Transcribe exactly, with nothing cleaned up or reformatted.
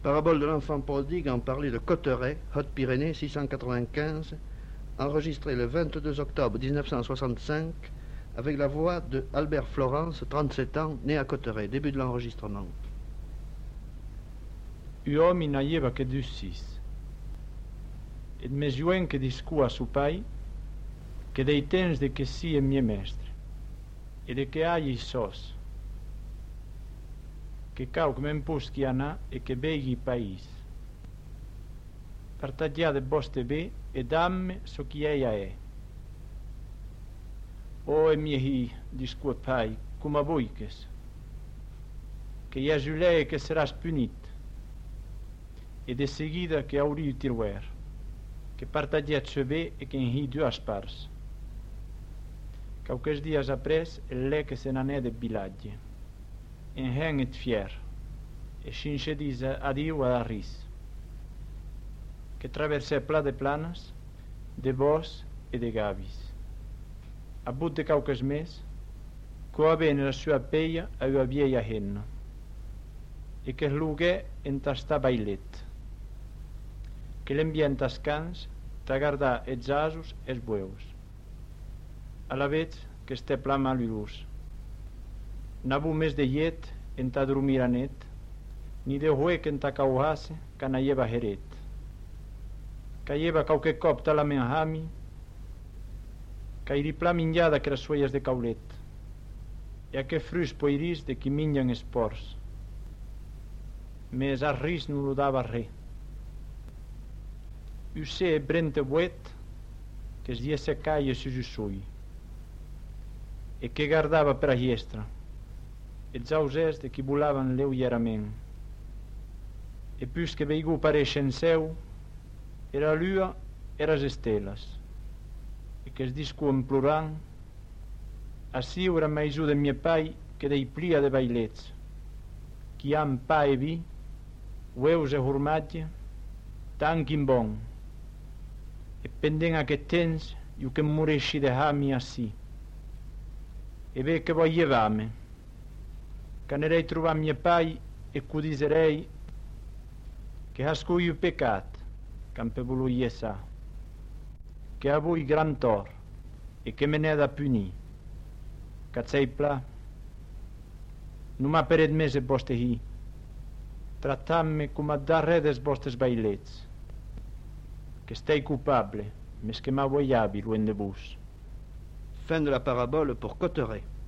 Parabole de l'enfant prodigue en parlait de Cotteret, Hautes-Pyrénées, six cent quatre-vingt-quinze, enregistré le vingt-deux octobre mille neuf cent soixante-cinq, avec la voix de Albert Florence, trente-sept ans, né à Cotteret. Début de l'enregistrement. Uomi n'aveva che due sis, ed me juen che discua su pai, che dei temps de che si e mie mestre, e de che agli sos, che cau che men puschi anà e che beghi pais. Partagiate boste be e damme so chi eia è. O e mie hi, discua pai, come voiches, che ia giulei che seras punit, e de seguida che auri tirwer, che partagiate be e che in hi due aspars. Cauques dias apres, el le che se n'anè de bilagge. En hen et fier, e cince disa adiu a ris, che traversè pla de planas, de bos e de gavis. A but de cauques mes, coa bene la sua peia a ua vieia henna, e che sluguè en tasta bailet, che l'ambient as cans, t'agardà els asos e els bueus. A la vez que este pla malurus, n'avu més de llet en ta dormir a net, ni de huec en ta cauhase, que n'aieva heret. Caieva qualque cop ta la menhami, cairi pla minjada que les suelles de caulet, e a que frus poiris de qui minjan esports. Mes a ris non lo dava re. Usse e brente buet, che es diese caie su giusui, e che guardava per a hiestra, els ausers de qui volaven leuierament. E pus que veigu pareixen seu, era lua era les esteles, e que es discuen plorant, ací ora maisu de mie pai que dei plia de bailets, qui han pa e vi, ueus e formatge, tanquin bon, e pendent aquest temps, iu que moresci de hami ací. E ve che voglievame, che anerei trovar mie pai e cudiserei che hascu io peccat, campe voluie sa, che a voi gran tor e che me ne da puni, cazzei pla, non m'ha peret mese vostre hi, trattamme come a dar re des vostres bailets, che stei culpable, mes che m'avoyavi loin de vos. Fin de la parabole pour Cotteret.